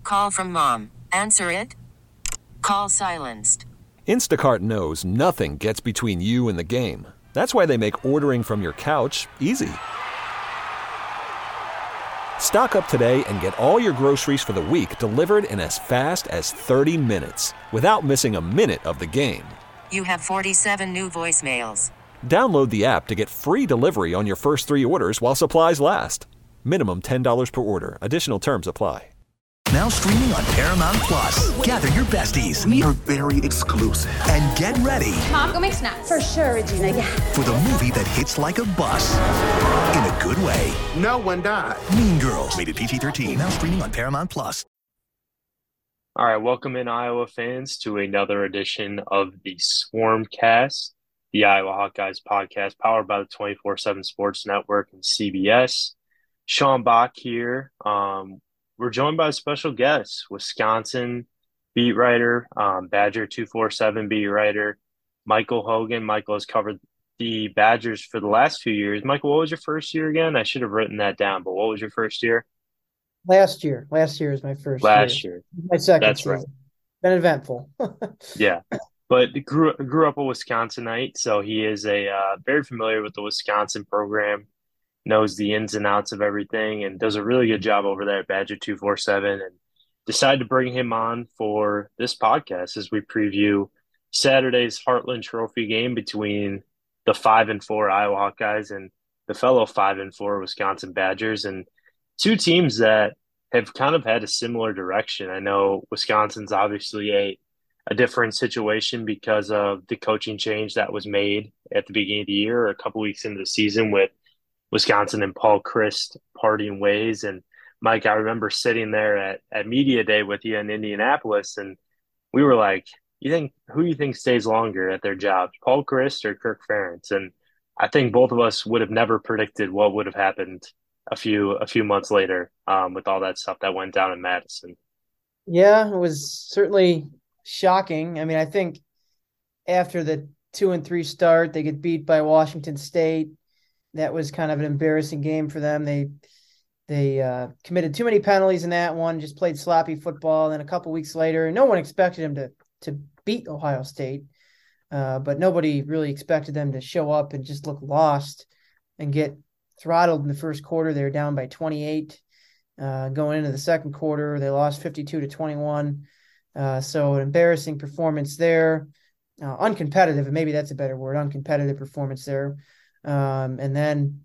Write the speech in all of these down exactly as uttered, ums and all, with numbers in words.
Call from mom. Answer it. Call silenced. Instacart knows nothing gets between you and the game. That's why they make ordering from your couch easy. Stock up today and get all your groceries for the week delivered in as fast as thirty minutes without missing a minute of the game. You have forty-seven new voicemails. Download the app to get free delivery on your first three orders while supplies last. Minimum ten dollars per order. Additional terms apply. Now streaming on Paramount Plus. Gather your besties. We are very exclusive. And get ready. Mom, go make snacks. For sure, Regina, yeah. For the movie that hits like a bus. In a good way. No one died. Mean Girls. Rated P G thirteen. Now streaming on Paramount Plus. All right, welcome in, Iowa fans, to another edition of the Swarmcast, the Iowa Hawkeyes podcast, powered by the twenty-four seven Sports Network and C B S. Sean Bach here. Um, we're joined by a special guest, Wisconsin beat writer, um, Badger two forty-seven beat writer, Michael Hogan. Michael has covered the Badgers for the last few years. Michael, what was your first year again? I should have written that down, but what was your first year? Last year. Last year is my first Last year. year. My second That's season. right. Been eventful. Yeah. But grew grew up a Wisconsinite, so he is a uh, very familiar with the Wisconsin program, knows the ins and outs of everything, and does a really good job over there at Badger two forty-seven. And decided to bring him on for this podcast as we preview Saturday's Heartland Trophy game between the five and four Iowa Hawkeyes and the fellow five and four Wisconsin Badgers, and two teams that have kind of had a similar direction. I know Wisconsin's obviously a a different situation because of the coaching change that was made at the beginning of the year, or a couple weeks into the season, with Wisconsin and Paul Chryst parting ways. And Mike, I remember sitting there at, at Media Day with you in Indianapolis, and we were like, you think, who do you think stays longer at their jobs, Paul Chryst or Kirk Ferentz? And I think both of us would have never predicted what would have happened a few, a few months later um, with all that stuff that went down in Madison. Yeah, it was certainly shocking. I mean, I think after the two and three start, they get beat by Washington State. That was kind of an embarrassing game for them. They they uh, committed too many penalties in that one, just played sloppy football. And then a couple weeks later, no one expected them to to beat Ohio State, uh, but nobody really expected them to show up and just look lost and get throttled in the first quarter. They were down by twenty-eight. Uh, going into the second quarter, they lost fifty-two to twenty-one. Uh, so an embarrassing performance there, uh, uncompetitive, and maybe that's a better word, uncompetitive performance there. Um, and then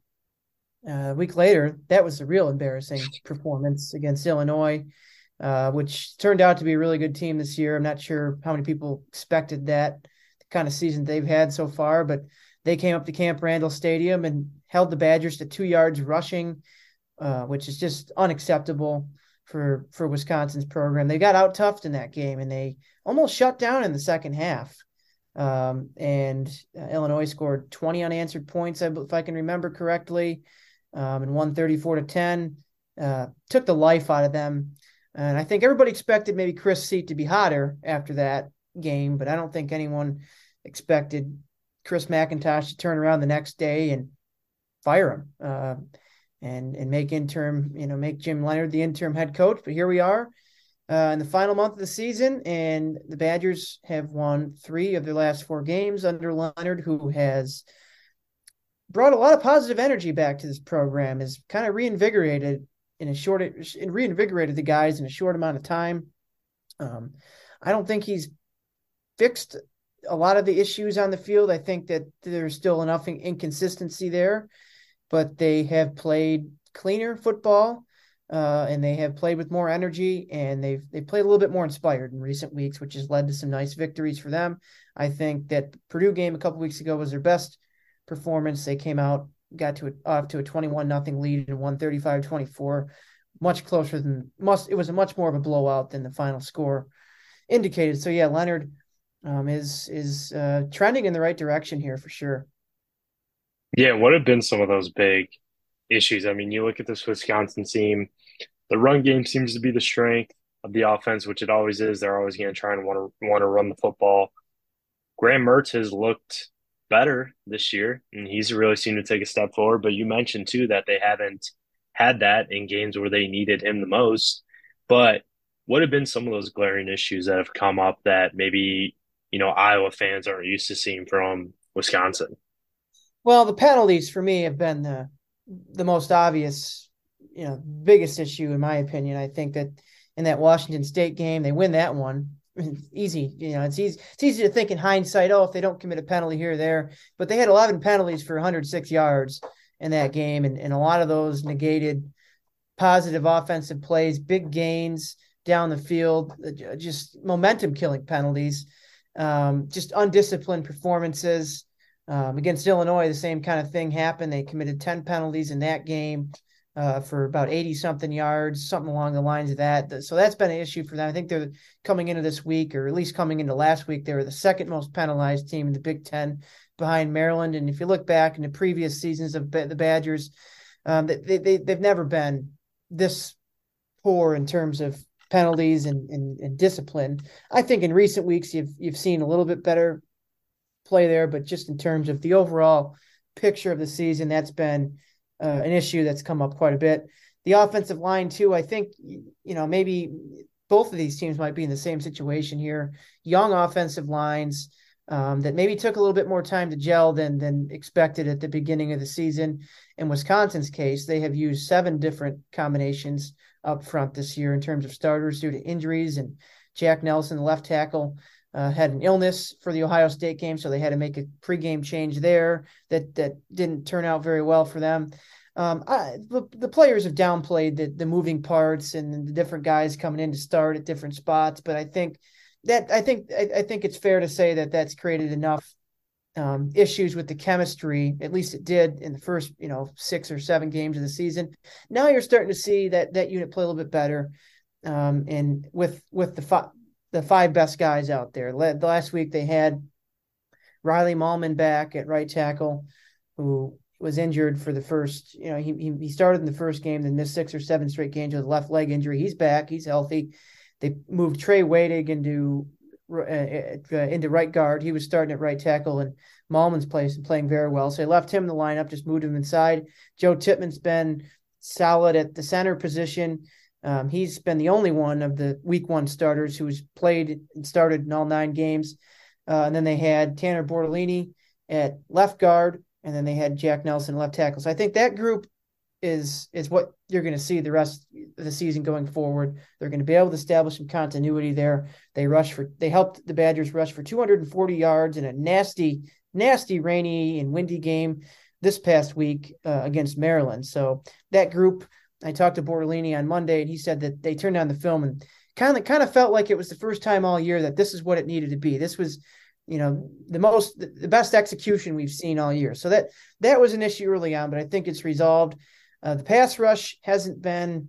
uh, a week later, that was a real embarrassing performance against Illinois, uh, which turned out to be a really good team this year. I'm not sure how many people expected that, the kind of season they've had so far, but they came up to Camp Randall Stadium and held the Badgers to two yards rushing, uh, which is just unacceptable for for Wisconsin's program. They got out toughed in that game, and they almost shut down in the second half. Um, and uh, Illinois scored twenty unanswered points, if I can remember correctly, um, and won thirty-four to ten. Uh, took the life out of them. And I think everybody expected maybe Chris Seat to be hotter after that game, but I don't think anyone expected Chris McIntosh to turn around the next day and fire him. Uh, and and make interim, you know, make Jim Leonhard the interim head coach. But here we are uh, in the final month of the season, and the Badgers have won three of their last four games under Leonhard, who has brought a lot of positive energy back to this program, has kind of reinvigorated in a short, reinvigorated the guys in a short amount of time. Um, I don't think he's fixed a lot of the issues on the field. I think that there's still enough inconsistency there, but they have played cleaner football, uh, and they have played with more energy, and they've they played a little bit more inspired in recent weeks, which has led to some nice victories for them. I think that the Purdue game a couple weeks ago was their best performance. They came out, got to a, off to a twenty-one nothing lead and won thirty-five twenty-four, much closer than must. It was a much more of a blowout than the final score indicated. So yeah, Leonhard um, is is uh, trending in the right direction here for sure. Yeah, what have been some of those big issues? I mean, you look at this Wisconsin team, the run game seems to be the strength of the offense, which it always is. They're always going to try and want to want to run the football. Graham Mertz has looked better this year, and he's really seemed to take a step forward. But you mentioned, too, that they haven't had that in games where they needed him the most. But what have been some of those glaring issues that have come up that maybe, you know, Iowa fans aren't used to seeing from Wisconsin? Well, the penalties for me have been the the most obvious, you know, biggest issue in my opinion. I think that in that Washington State game, they win that one. Easy, you know, it's easy. It's easy to think in hindsight, oh, if they don't commit a penalty here or there, but they had eleven penalties for one hundred six yards in that game, and, and a lot of those negated positive offensive plays, big gains down the field, just momentum killing penalties, um, just undisciplined performances. Um, against Illinois, the same kind of thing happened. They committed ten penalties in that game uh, for about eighty something yards, something along the lines of that. So that's been an issue for them. I think they're coming into this week, or at least coming into last week, they were the second most penalized team in the Big Ten behind Maryland. And if you look back in the previous seasons of the Badgers, um, they, they, they've never been this poor in terms of penalties and, and, and discipline. I think in recent weeks, you've, you've seen a little bit better play there, but just in terms of the overall picture of the season, that's been uh, an issue that's come up quite a bit. The offensive line too, I think, you know, maybe both of these teams might be in the same situation here. Young offensive lines um, that maybe took a little bit more time to gel than than expected at the beginning of the season. In Wisconsin's case, they have used seven different combinations up front this year in terms of starters due to injuries, and Jack Nelson, the left tackle, Uh, had an illness for the Ohio State game, so they had to make a pregame change there that that didn't turn out very well for them. Um, I, the, the players have downplayed the, the moving parts and the different guys coming in to start at different spots, but I think that I think I, I think it's fair to say that that's created enough um, issues with the chemistry. At least it did in the first, you know, six or seven games of the season. Now you're starting to see that that unit play a little bit better, um, and with with the five. the five best guys out there. Last week they had Riley Mahlman back at right tackle, who was injured for the first, you know, he he started in the first game, then missed six or seven straight games with a left leg injury. He's back. He's healthy. They moved Trey Wadig into, uh, into right guard. He was starting at right tackle in Mahlman's place and playing very well. So they left him in the lineup, just moved him inside. Joe Tippmann's been solid at the center position. Um, he's been the only one of the week one starters who's played and started in all nine games. Uh, and then they had Tanner Bortolini at left guard, and then they had Jack Nelson left tackle. So I think that group is is what you're going to see the rest of the season going forward. They're going to be able to establish some continuity there. They rush for they helped the Badgers rush for two hundred forty yards in a nasty, nasty rainy and windy game this past week uh, against Maryland. So that group. I talked to Bortolini on Monday, and he said that they turned on the film and kind of kind of felt like it was the first time all year that this is what it needed to be. This was, you know, the most the best execution we've seen all year. So that that was an issue early on, but I think it's resolved. Uh, the pass rush hasn't been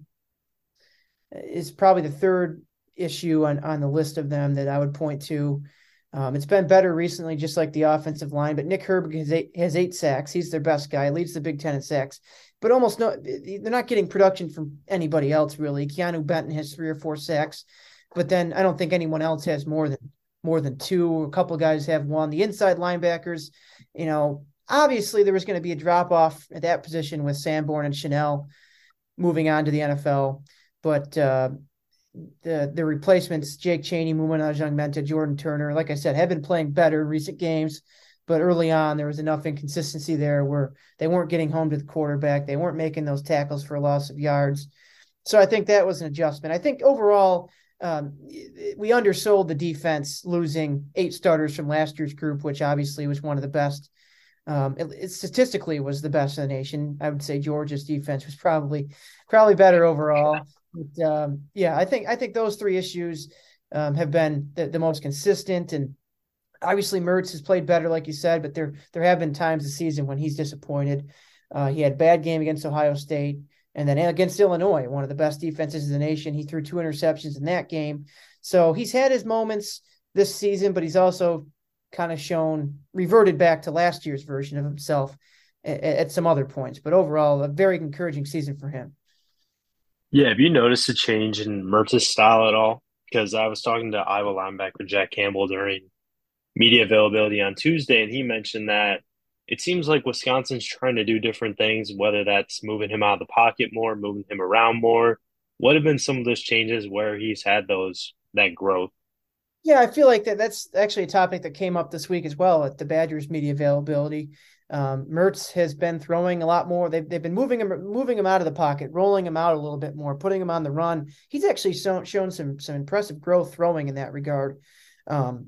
is probably the third issue on on the list of them that I would point to. Um, it's been better recently, just like the offensive line, but Nick Herbig has eight, has eight sacks. He's their best guy, leads the Big Ten in sacks, but almost no, they're not getting production from anybody else really. Keanu Benton has three or four sacks, but then I don't think anyone else has more than more than two. A couple of guys have one. The inside linebackers, you know, obviously there was going to be a drop off at that position with Sanborn and Chanel moving on to the N F L, but uh, the the replacements, Jake Chaney, Mumanaj Menta, Jordan Turner, like I said, have been playing better in recent games, but early on there was enough inconsistency there where they weren't getting home to the quarterback. They weren't making those tackles for a loss of yards. So I think that was an adjustment. I think overall um, we undersold the defense, losing eight starters from last year's group, which obviously was one of the best. Um, it, it statistically was the best in the nation. I would say Georgia's defense was probably probably better overall. But, um, yeah, I think I think those three issues um, have been the, the most consistent. And obviously, Mertz has played better, like you said, but there there have been times this season when he's disappointed. Uh, he had a bad game against Ohio State, and then against Illinois, one of the best defenses in the nation. He threw two interceptions in that game. So he's had his moments this season, but he's also kind of shown reverted back to last year's version of himself at, at some other points. But overall, a very encouraging season for him. Yeah, have you noticed a change in Mertz's style at all? Because I was talking to Iowa linebacker Jack Campbell during media availability on Tuesday, and he mentioned that it seems like Wisconsin's trying to do different things, whether that's moving him out of the pocket more, moving him around more. what have been some of those changes where he's had those that growth? Yeah, I feel like that that's actually a topic that came up this week as well at the Badgers media availability. Um, Mertz has been throwing a lot more. They've, they've been moving him, moving him out of the pocket, rolling him out a little bit more, putting him on the run. He's actually shown, shown some, some impressive growth throwing in that regard. Um,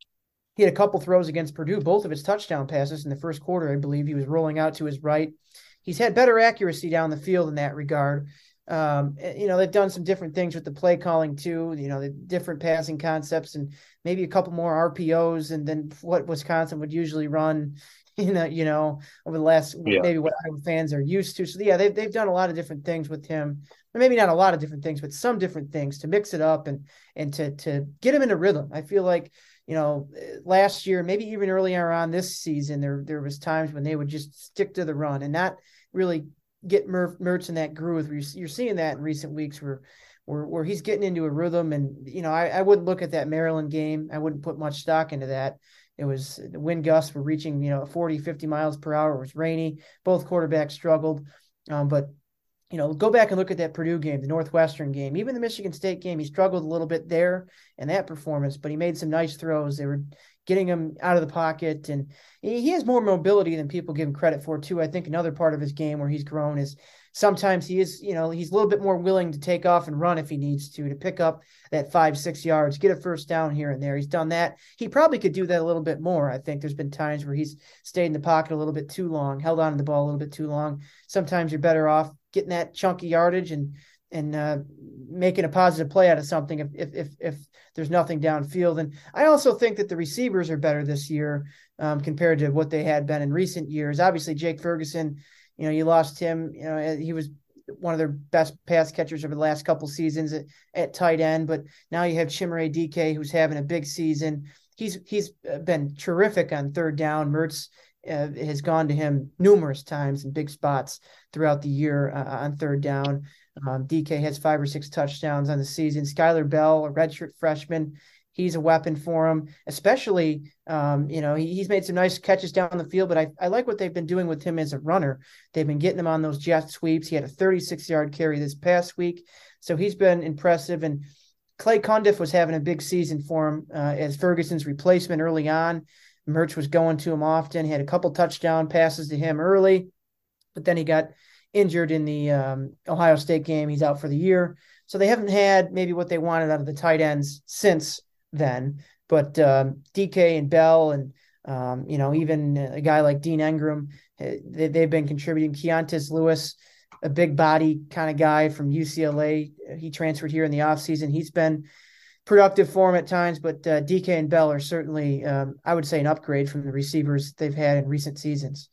he had a couple throws against Purdue, both of his touchdown passes in the first quarter. I believe he was rolling out to his right. He's had better accuracy down the field in that regard. Um, you know, they've done some different things with the play calling too, you know, the different passing concepts and maybe a couple more R P Os and then what Wisconsin would usually run, you know, you know, over the last, yeah. maybe what Iowa fans are used to. So yeah, they've, they've done a lot of different things with him, or maybe not a lot of different things, but some different things to mix it up and, and to, to get him in a rhythm. I feel like, you know, last year, maybe even earlier on this season, there, there was times when they would just stick to the run and not really get Mer- Mertz in that groove. You're, you're seeing that in recent weeks where, where, where he's getting into a rhythm. And, you know, I, I wouldn't look at that Maryland game. I wouldn't put much stock into that. It was the wind gusts were reaching, you know, forty, fifty miles per hour. It was rainy. Both quarterbacks struggled. Um, but, you know, go back and look at that Purdue game, the Northwestern game, even the Michigan State game. He struggled a little bit there in that performance, but he made some nice throws. They were getting him out of the pocket, and he has more mobility than people give him credit for too. I think another part of his game where he's grown is sometimes he is, you know, he's a little bit more willing to take off and run if he needs to, to pick up that five, six yards, get a first down here and there. He's done that. He probably could do that a little bit more. I think there's been times where he's stayed in the pocket a little bit too long, held on to the ball a little bit too long. Sometimes you're better off getting that chunky yardage and and uh, making a positive play out of something if, if if if there's nothing downfield. And I also think that the receivers are better this year um, compared to what they had been in recent years. Obviously, Jake Ferguson, you know, you lost him. You know, he was one of their best pass catchers over the last couple seasons at, at tight end. But now you have Chimere Dike, who's having a big season. He's he's been terrific on third down. Mertz uh, has gone to him numerous times in big spots throughout the year uh, on third down. Um, D K has five or six touchdowns on the season. Skylar Bell, a redshirt freshman, he's a weapon for him, especially, um, you know, he, he's made some nice catches down the field, but I, I like what they've been doing with him as a runner. They've been getting him on those jet sweeps. He had a thirty-six yard carry this past week. So he's been impressive. And Clay Cundiff was having a big season for him uh, as Ferguson's replacement early on. Mertz was going to him often. He had a couple touchdown passes to him early, but then he got injured in the um, Ohio State game. He's out for the year. So they haven't had maybe what they wanted out of the tight ends since then. But um, D K and Bell and, um, you know, even a guy like Dean Engram, they, they've been contributing. Keontae Lewis, a big body kind of guy from U C L A. He transferred here in the offseason. He's been productive for him at times, but uh, D K and Bell are certainly, um, I would say, an upgrade from the receivers they've had in recent seasons.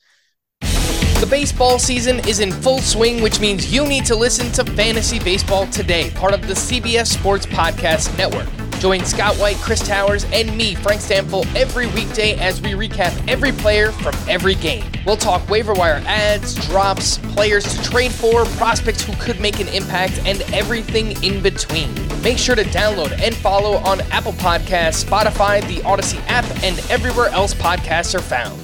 The baseball season is in full swing, which means you need to listen to Fantasy Baseball Today, part of the C B S Sports Podcast Network. Join Scott White, Chris Towers, and me, Frank Stample, every weekday as we recap every player from every game. We'll talk waiver wire ads, drops, players to trade for, prospects who could make an impact, and everything in between. Make sure to download and follow on Apple Podcasts, Spotify, the Odyssey app, and everywhere else podcasts are found.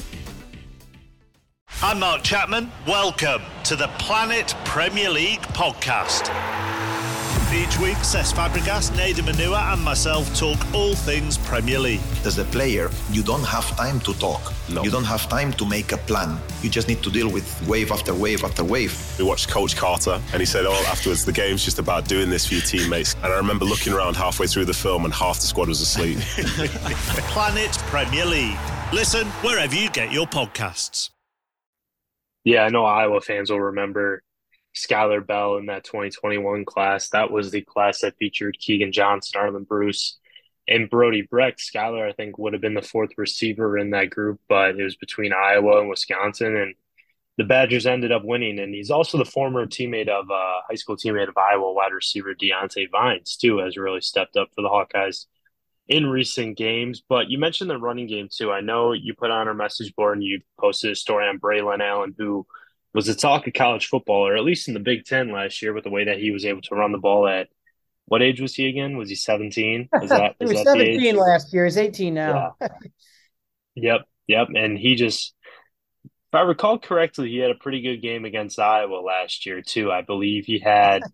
I'm Mark Chapman. Welcome to the Planet Premier League podcast. Each week, Cesc Fabregas, Nader Manua and myself talk all things Premier League. As a player, you don't have time to talk. No. You don't have time to make a plan. You just need to deal with wave after wave after wave. We watched Coach Carter and he said, oh, afterwards, the game's just about doing this for your teammates. And I remember looking around halfway through the film and half the squad was asleep. Planet Premier League. Listen wherever you get your podcasts. Yeah, I know Iowa fans will remember Skylar Bell in that twenty twenty-one class. That was the class that featured Keegan Johnson, Arlen Bruce, and Brody Brecht. Skylar, I think, would have been the fourth receiver in that group, but it was between Iowa and Wisconsin, and the Badgers ended up winning. And he's also the former teammate of uh, high school teammate of Iowa wide receiver Deontay Vines, too, has really stepped up for the Hawkeyes in recent games. But you mentioned the running game, too. I know you put on our message board and you posted a story on Braylon Allen, who was the talk of college football, or at least in the Big Ten last year, with the way that he was able to run the ball at – what age was he again? Was he seventeen? Is that, he is was that seventeen last year. He's eighteen now. Yeah. Yep, yep. And he just – if I recall correctly, he had a pretty good game against Iowa last year, too. I believe he had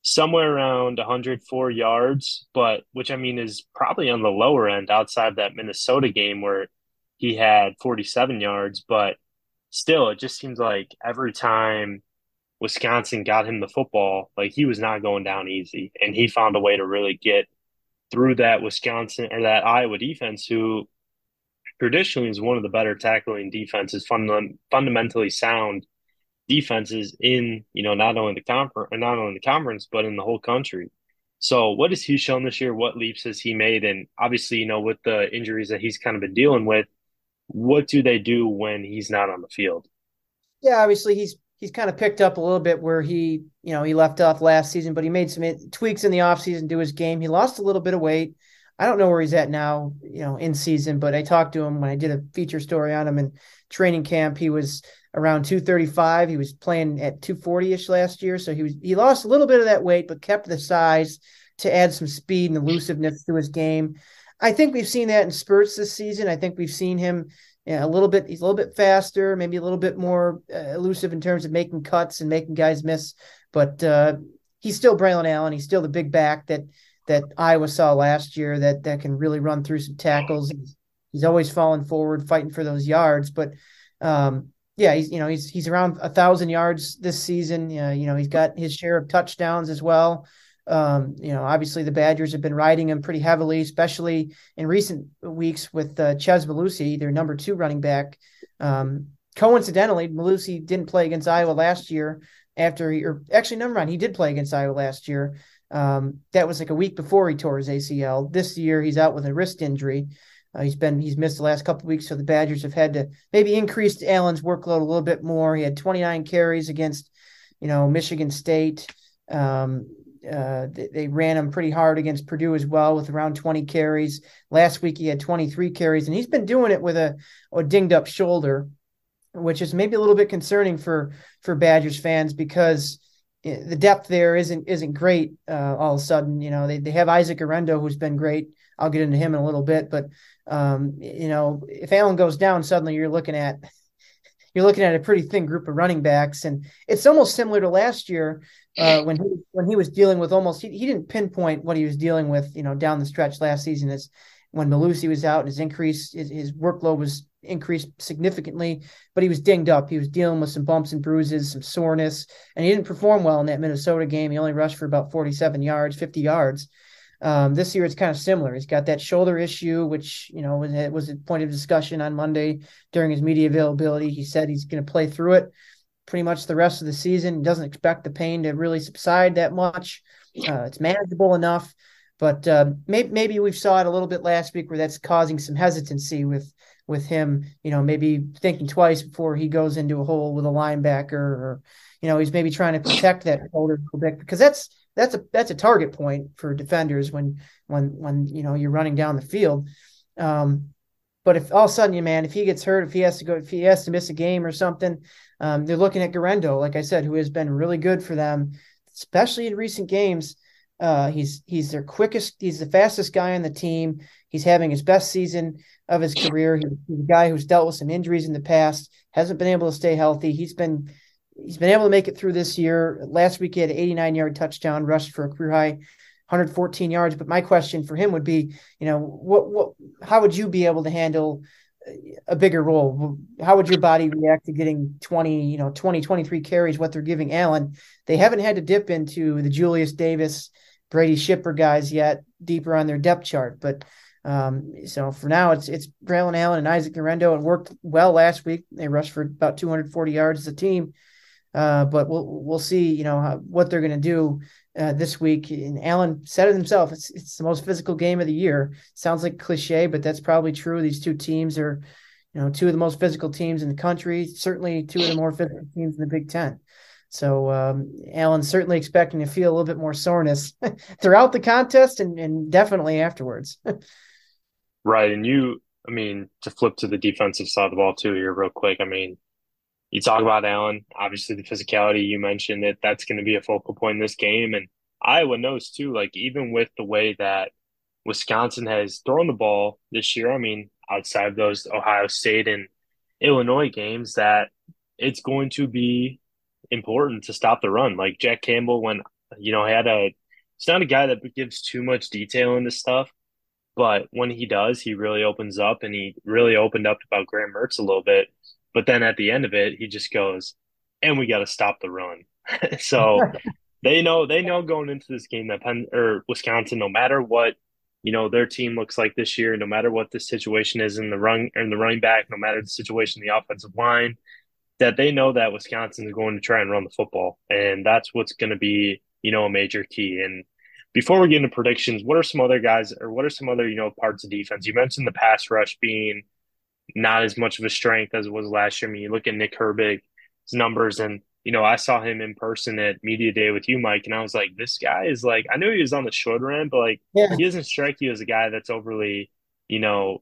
somewhere around one hundred four yards, but which I mean is probably on the lower end outside of that Minnesota game where he had forty-seven yards. But still, it just seems like every time Wisconsin got him the football, like he was not going down easy, and he found a way to really get through that Wisconsin or that Iowa defense, who traditionally is one of the better tackling defenses, fund- fundamentally sound defenses in, you know, not only the conference, not only the conference, but in the whole country. So, what has he shown this year? What leaps has he made? And obviously, you know, with the injuries that he's kind of been dealing with, what do they do when he's not on the field? Yeah, obviously he's he's kind of picked up a little bit where he, you know, he left off last season, but he made some tweaks in the offseason to his game. He lost a little bit of weight. I don't know where he's at now, you know, in season, but I talked to him when I did a feature story on him in training camp. He was around two thirty-five. He was playing at two forty-ish last year. So he was he lost a little bit of that weight, but kept the size to add some speed and elusiveness to his game. I think we've seen that in spurts this season. I think we've seen him you know, a little bit, he's a little bit faster, maybe a little bit more uh, elusive in terms of making cuts and making guys miss. But uh, he's still Braylon Allen. He's still the big back that that Iowa saw last year that that can really run through some tackles. He's, he's always falling forward, fighting for those yards. But um, yeah, he's you know he's he's around a thousand yards this season. Uh, you know he's got his share of touchdowns as well. Um, you know, obviously the Badgers have been riding him pretty heavily, especially in recent weeks with uh, Chez Mellusi, their number two running back. Um, coincidentally, Mellusi didn't play against Iowa last year after he, or actually, never mind, he did play against Iowa last year. Um, that was like a week before he tore his A C L. This year, he's out with a wrist injury. Uh, he's been he's missed the last couple of weeks, so the Badgers have had to maybe increase Allen's workload a little bit more. He had twenty-nine carries against, you know, Michigan State. Um, Uh, they, they ran him pretty hard against Purdue as well with around twenty carries. Last week he had twenty-three carries, and he's been doing it with a, a dinged up shoulder, which is maybe a little bit concerning for for Badgers fans because the depth there isn't isn't great. Uh, all of a sudden, you know they they have Isaac Arendo, who's been great. I'll get into him in a little bit, but um, you know if Allen goes down, suddenly you're looking at you're looking at a pretty thin group of running backs, and it's almost similar to last year. Uh, when he when he was dealing with almost he, he didn't pinpoint what he was dealing with, you know, down the stretch last season is when Mellusi was out and his increase his, his workload was increased significantly, but he was dinged up. He was dealing with some bumps and bruises, some soreness, and he didn't perform well in that Minnesota game. He only rushed for about forty-seven yards, fifty yards. Um, this year it's kind of similar. He's got that shoulder issue, which, you know, was, was a point of discussion on Monday during his media availability. He said he's going to play through it pretty much the rest of the season. He doesn't expect the pain to really subside that much. Uh, it's manageable enough, but uh, maybe maybe we saw it a little bit last week where that's causing some hesitancy with with him. You know, maybe thinking twice before he goes into a hole with a linebacker, or you know, he's maybe trying to protect that shoulder a little bit because that's that's a that's a target point for defenders when when when you know you're running down the field. Um, But if all of a sudden, man, if he gets hurt, if he has to go, if he has to miss a game or something, um, they're looking at Garendo, like I said, who has been really good for them, especially in recent games. Uh, he's he's their quickest, he's the fastest guy on the team. He's having his best season of his career. He, he's a guy who's dealt with some injuries in the past, hasn't been able to stay healthy. He's been he's been able to make it through this year. Last week he had an eighty-nine yard touchdown, rushed for a career high one hundred fourteen yards. But my question for him would be, you know, what, what, how would you be able to handle a bigger role? How would your body react to getting twenty, you know, twenty, twenty-three carries, what they're giving Allen? They haven't had to dip into the Julius Davis, Brady Shipper guys yet, deeper on their depth chart. But um, so for now, it's, it's Braylon Allen and Isaac Garendo. It worked well last week. They rushed for about two hundred forty yards as a team. Uh, but we'll, we'll see, you know, how, what they're going to do Uh, this week. And Allen said it himself. It's it's the most physical game of the year. Sounds like a cliche, but that's probably true. These two teams are, you know, two of the most physical teams in the country. Certainly two of the more physical teams in the Big Ten. So um, Allen's certainly expecting to feel a little bit more soreness throughout the contest and, and definitely afterwards. Right. And you, I mean, to flip to the defensive side of the ball too here real quick. I mean, you talk about Allen, obviously the physicality, you mentioned that that's going to be a focal point in this game. And Iowa knows too, like even with the way that Wisconsin has thrown the ball this year, I mean, outside of those Ohio State and Illinois games, that it's going to be important to stop the run. Like Jack Campbell, when You know, he had a he's not a guy that gives too much detail into stuff, but when he does, he really opens up, and he really opened up about Graham Mertz a little bit. But then at the end of it, he just goes, and we got to stop the run. So they know they know going into this game that Penn or Wisconsin, no matter what, you know, their team looks like this year, no matter what the situation is in the run in the running back, no matter the situation in the offensive line, that they know that Wisconsin is going to try and run the football. And that's what's going to be, you know, a major key. And before we get into predictions, what are some other guys or what are some other, you know, parts of defense? You mentioned the pass rush being not as much of a strength as it was last year. I mean, you look at Nick Herbig's numbers, and, you know, I saw him in person at Media Day with you, Mike, and I was like, this guy is like, I knew he was on the shorter end, but like, Yeah. he doesn't strike you as a guy that's overly, you know,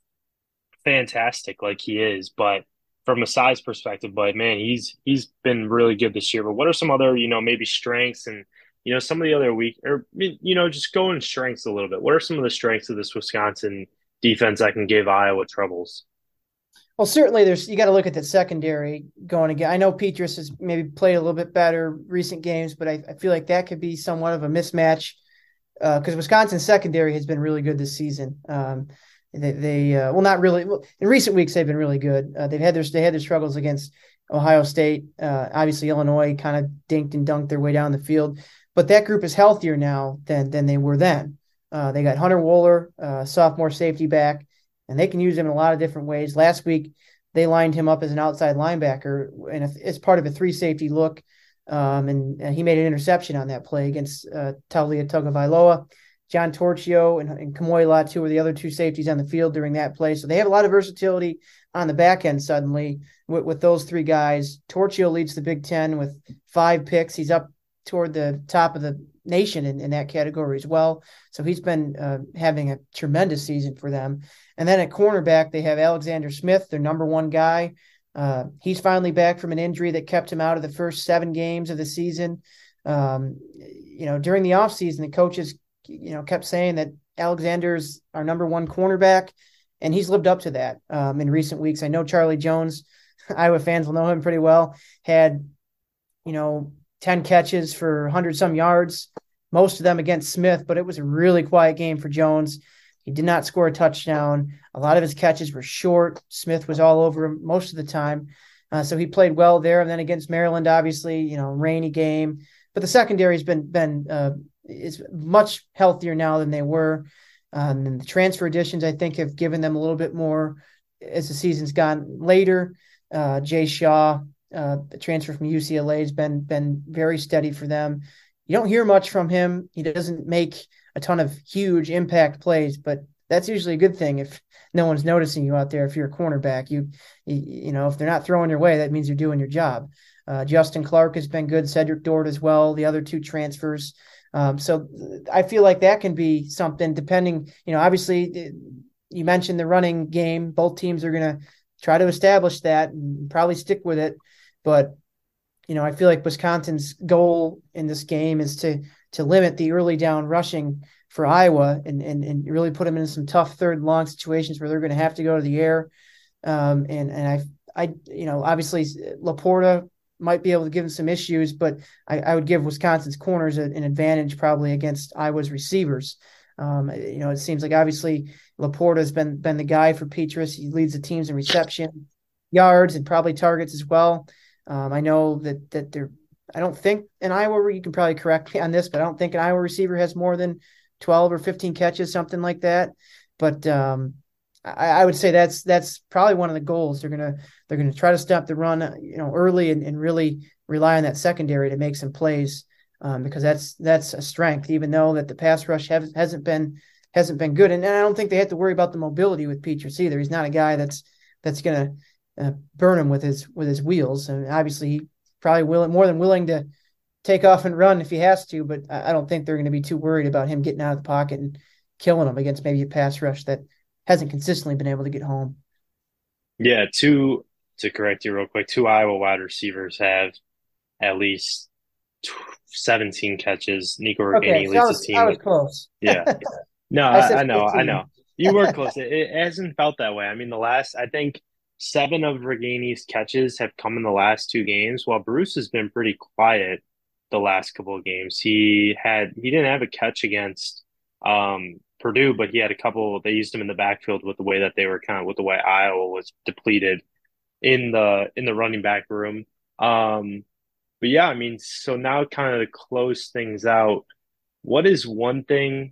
fantastic like he is, but from a size perspective, but man, he's he's been really good this year. But what are some other, you know, maybe strengths and, you know, some of the other weak or, you know, just go in strengths a little bit. What are some of the strengths of this Wisconsin defense that can give Iowa troubles? Well, certainly there's you got to look at the secondary going again. I know Petrus has maybe played a little bit better recent games, but I, I feel like that could be somewhat of a mismatch because uh, Wisconsin's secondary has been really good this season. Um, they, they uh, well, not really. Well, in recent weeks, they've been really good. Uh, they've had their they had their struggles against Ohio State. Uh, obviously, Illinois kind of dinked and dunked their way down the field, but that group is healthier now than than they were then. Uh, they got Hunter Wohler, uh, sophomore safety back, and they can use him in a lot of different ways. Last week, they lined him up as an outside linebacker and as part of a three safety look. Um, and, and he made an interception on that play against uh, Taulia Tagovailoa. John Torchio and, and Kamoy Latu were the other two safeties on the field during that play. So they have a lot of versatility on the back end suddenly with, with those three guys. Torchio leads the Big Ten with five picks. He's up toward the top of the nation in, in that category as well. So he's been uh, having a tremendous season for them. And then at cornerback, they have Alexander Smith, their number one guy. Uh, he's finally back from an injury that kept him out of the first seven games of the season. Um, you know, during the offseason, the coaches, you know, kept saying that Alexander's our number one cornerback, and he's lived up to that um, in recent weeks. I know Charlie Jones, Iowa fans will know him pretty well, had, you know, ten catches for one hundred some yards, most of them against Smith, but it was a really quiet game for Jones. He did not score a touchdown. A lot of his catches were short. Smith was all over him most of the time. Uh, so he played well there. And then against Maryland, obviously, you know, rainy game. But the secondary has been, been uh, is much healthier now than they were. Um, and the transfer additions, I think, have given them a little bit more as the season's gone later. Uh, Jay Shaw, uh, the transfer from U C L A, has been, been very steady for them. You don't hear much from him. He doesn't make a ton of huge impact plays, but that's usually a good thing if no one's noticing you out there. If you're a cornerback, you, you, you know, if they're not throwing your way, that means you're doing your job. Uh, Justin Clark has been good. Cedric Dort as well. The other two transfers. Um, so I feel like that can be something depending, you know, obviously you mentioned the running game. Both teams are going to try to establish that and probably stick with it. But, you know, I feel like Wisconsin's goal in this game is to, to limit the early down rushing for Iowa and, and, and really put them in some tough third and long situations where they're going to have to go to the air. Um, and, and I, I, you know, obviously Laporta might be able to give them some issues, but I, I would give Wisconsin's corners a, an advantage probably against Iowa's receivers. Um, you know, it seems like obviously Laporta has been, been the guy for Petrus. He leads the teams in reception, yards, and probably targets as well. Um, I know that, that they're, I don't think an Iowa, you can probably correct me on this, but I don't think an Iowa receiver has more than twelve or fifteen catches, something like that. But um, I, I would say that's that's probably one of the goals. They're gonna they're gonna try to stop the run, you know, early and, and really rely on that secondary to make some plays um, because that's that's a strength. Even though that the pass rush have, hasn't been hasn't been good, and, and I don't think they have to worry about the mobility with Petrus either. He's not a guy that's that's gonna uh, burn him with his with his wheels, and obviously he probably will more than willing to take off and run if he has to, but I don't think they're going to be too worried about him getting out of the pocket and killing him against maybe a pass rush that hasn't consistently been able to get home. Yeah, two, to correct you real quick, two Iowa wide receivers have at least seventeen catches. Nico Ragaini okay, so leads was, the team. I was close. Yeah. No, I, I, I know, I know. You were close. It, it hasn't felt that way. I mean, the last, I think, seven of Ragaini's catches have come in the last two games, while Bruce has been pretty quiet. the last couple of games. He had he didn't have a catch against um, Purdue, but he had a couple. They used him in the backfield with the way that they were kind of with the way Iowa was depleted in the in the running back room. Um, but yeah, I mean, so now kind of to close things out, what is one thing?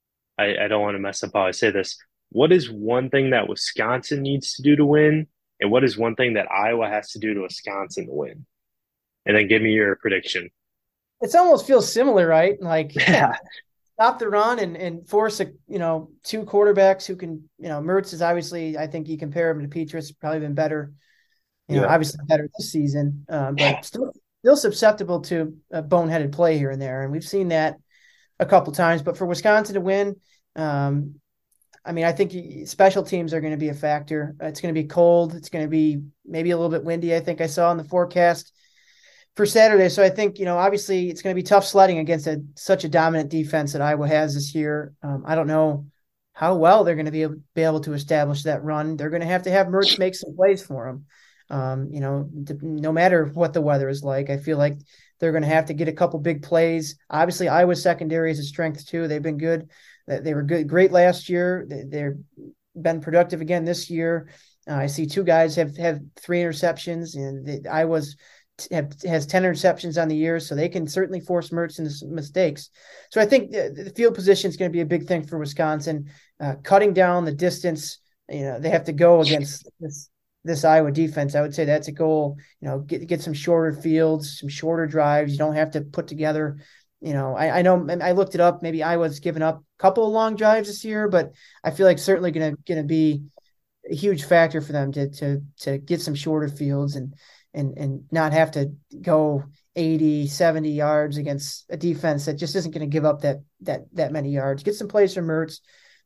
I, I don't want to mess up how I say this. What is one thing that Wisconsin needs to do to win, and what is one thing that Iowa has to do to Wisconsin to win? And then give me your prediction. It almost feels similar, right? Like Yeah. stop the run and, and force a, you know, two quarterbacks who can, you know, Mertz is obviously, I think you compare him to Petrus, probably been better, you know, Yeah. obviously better this season, um, but still, still susceptible to a boneheaded play here and there. And we've seen that a couple times, but for Wisconsin to win, um, I mean, I think special teams are going to be a factor. It's going to be cold. It's going to be maybe a little bit windy. I think I saw in the forecast for Saturday. So I think, you know, obviously it's going to be tough sledding against a, such a dominant defense that Iowa has this year. Um, I don't know how well they're going to be able, be able to establish that run. They're going to have to have Mertz make some plays for them. Um, you know, no matter what the weather is like, I feel like they're going to have to get a couple big plays. Obviously, Iowa's secondary is a strength too. They've been good. They were good, great last year. They've been productive again this year. Uh, I see two guys have have three interceptions, and the, Iowa's have, has ten interceptions on the year, so they can certainly force Mertz into some mistakes. So I think the, the field position is going to be a big thing for Wisconsin. Uh, cutting down the distance, you know, they have to go against this this Iowa defense. I would say that's a goal. You know, get get some shorter fields, some shorter drives. You don't have to put together. You know, I, I know I looked it up. Maybe Iowa's given up a couple of long drives this year, but I feel like certainly going to going to be a huge factor for them to to to get some shorter fields and and and not have to go eighty, seventy yards against a defense that just isn't going to give up that that that many yards. Get some plays from Mertz,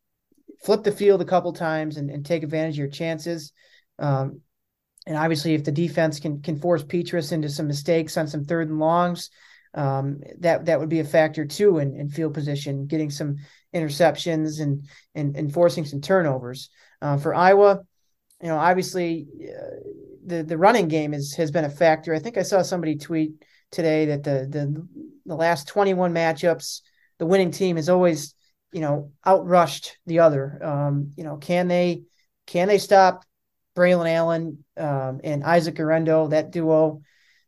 flip the field a couple times, and, and take advantage of your chances. Um, and obviously, if the defense can can force Petrus into some mistakes on some third and longs. Um, that that would be a factor too in, in field position, getting some interceptions and and, and forcing some turnovers. Uh, for Iowa, you know, obviously uh, the the running game is has been a factor. I think I saw somebody tweet today that the the the last twenty-one matchups, the winning team has always, you know, outrushed the other. Um, you know, can they can they stop Braylon Allen um, and Isaac Guerendo, that duo?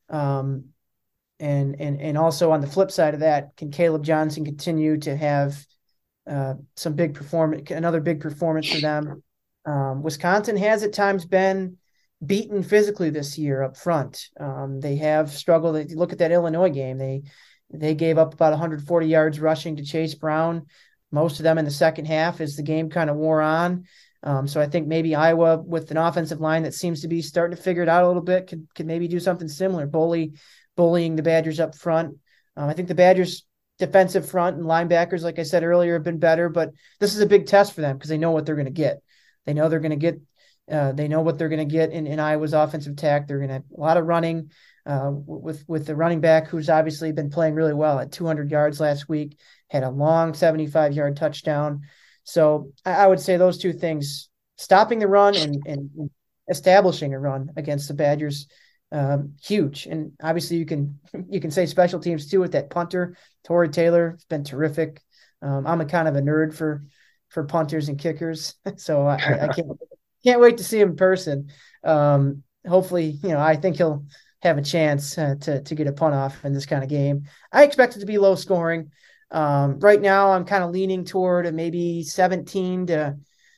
Um, And, and and also on the flip side of that, can Caleb Johnson continue to have uh, some big performance, another big performance for them? Um, Wisconsin has at times been beaten physically this year up front. Um, they have struggled. If you look at that Illinois game, they they gave up about one hundred forty yards rushing to Chase Brown, most of them in the second half as the game kind of wore on. Um, so I think maybe Iowa, with an offensive line that seems to be starting to figure it out a little bit, could could maybe do something similar. Bully. bullying the Badgers up front. Um, I think the Badgers defensive front and linebackers, like I said earlier, have been better, but this is a big test for them because they know what they're going to get. They know they're going to get, uh, they know what they're going to get in, in Iowa's offensive attack. They're going to have a lot of running uh, with, with the running back, who's obviously been playing really well at two hundred yards last week, had a long seventy-five yard touchdown. So I, I would say those two things, stopping the run and, and establishing a run against the Badgers, Um, huge. And obviously you can you can say special teams too with that punter. Torrey Taylor has been terrific. Um, I'm a kind of a nerd for for punters and kickers, so I, I can't can't wait to see him in person. Um, hopefully, you know, I think he'll have a chance uh, to to get a punt off in this kind of game. I expect it to be low scoring. Um, right now, I'm kind of leaning toward a maybe seventeen to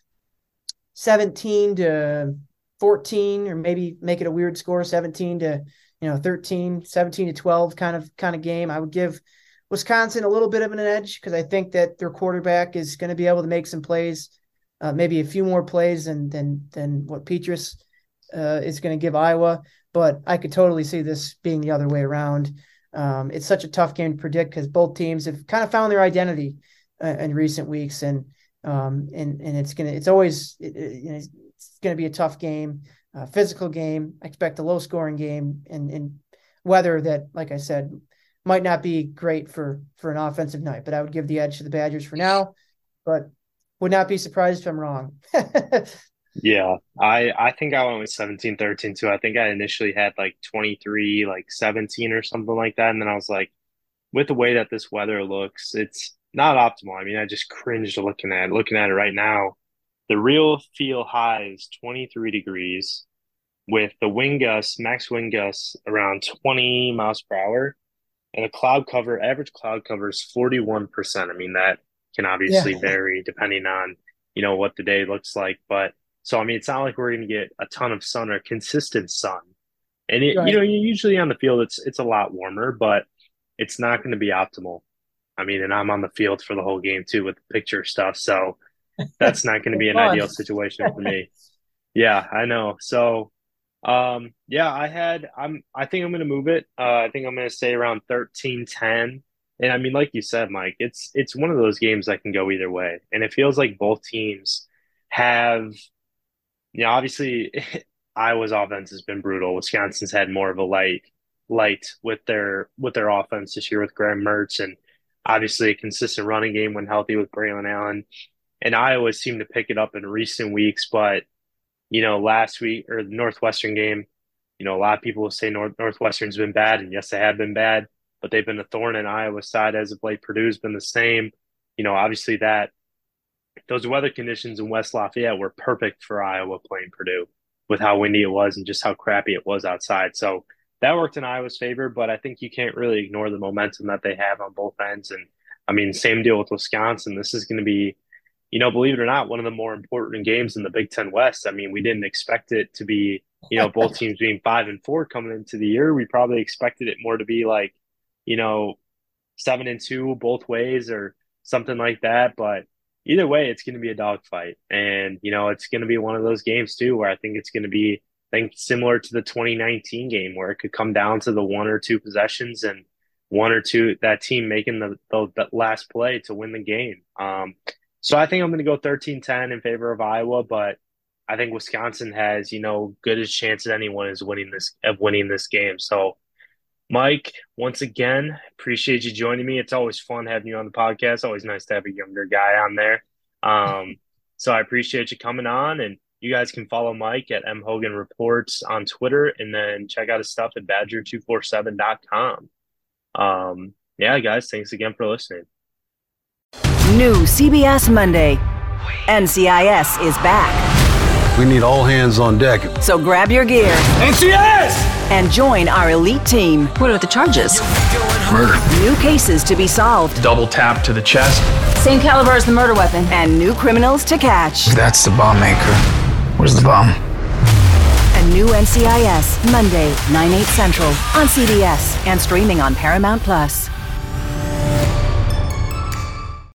seventeen to fourteen, or maybe make it a weird score, seventeen to, you know, thirteen, seventeen to twelve kind of kind of game. I would give Wisconsin a little bit of an edge because I think that their quarterback is going to be able to make some plays, uh, maybe a few more plays than than than what Petrus uh, is going to give Iowa. But I could totally see this being the other way around. Um, it's such a tough game to predict because both teams have kind of found their identity uh, in recent weeks, and um, and and it's gonna it's always it, it, you know, it's going to be a tough game, uh, physical game. I expect a low scoring game, and, and weather that, like I said, might not be great for, for an offensive night, but I would give the edge to the Badgers for now, but would not be surprised if I'm wrong. Yeah, I, I think I went with seventeen thirteen too. I think I initially had like twenty-three, like seventeen or something like that. And then I was like, with the way that this weather looks, it's not optimal. I mean, I just cringed looking at it. Looking at it right now. The real feel high is twenty-three degrees with the wind gusts, max wind gusts around twenty miles per hour. And the cloud cover, average cloud cover is forty-one percent. I mean, that can obviously yeah. vary depending on, you know, what the day looks like. But so, I mean, it's not like we're going to get a ton of sun or consistent sun. And, it, right. you know, usually on the field, it's it's a lot warmer, but it's not going to be optimal. I mean, and I'm on the field for the whole game, too, with the picture stuff. So that's not going to be an ideal situation for me. Yeah, I know. So, um, yeah, I had – I'm. I think I'm going to move it. Uh, I think I'm going to stay around thirteen ten. And, I mean, like you said, Mike, it's it's one of those games that can go either way. And it feels like both teams have – you know, obviously – Iowa's offense has been brutal. Wisconsin's had more of a light light with their with their offense this year with Graham Mertz, and obviously a consistent running game when healthy with Braylon Allen. And Iowa seemed to pick it up in recent weeks, but you know, last week or the Northwestern game, you know, a lot of people will say North, Northwestern's been bad, and yes, they have been bad, but they've been a thorn in Iowa's side as of late. Purdue's been the same. You know, obviously that those weather conditions in West Lafayette were perfect for Iowa playing Purdue, with how windy it was and just how crappy it was outside. So that worked in Iowa's favor, but I think you can't really ignore the momentum that they have on both ends. And I mean, same deal with Wisconsin. This is going to be, you know, believe it or not, one of the more important games in the Big Ten West. I mean, we didn't expect it to be, you know, both teams being five and four coming into the year. We probably expected it more to be like, you know, seven and two both ways or something like that. But either way, it's going to be a dogfight. And, you know, it's going to be one of those games, too, where I think it's going to be, I think, similar to the twenty nineteen game where it could come down to the one or two possessions and one or two, that team making the, the, the last play to win the game. Um, so I think I'm going to go thirteen ten in favor of Iowa, but I think Wisconsin has, you know, good as chance as anyone is winning this, of winning this game. So, Mike, once again, appreciate you joining me. It's always fun having you on the podcast. Always nice to have a younger guy on there. Um, so I appreciate you coming on, and you guys can follow Mike at M Hogan Reports on Twitter, and then check out his stuff at badger two forty-seven dot com. Um, yeah, guys, thanks again for listening. New C B S Monday. N C I S is back. We need all hands on deck. So grab your gear. N C I S! And join our elite team. What are the charges? Murder. New cases to be solved. Double tap to the chest. Same caliber as the murder weapon. And new criminals to catch. That's the bomb maker. Where's the bomb? A new N C I S, Monday, nine, eight Central, on C B S and streaming on Paramount Plus.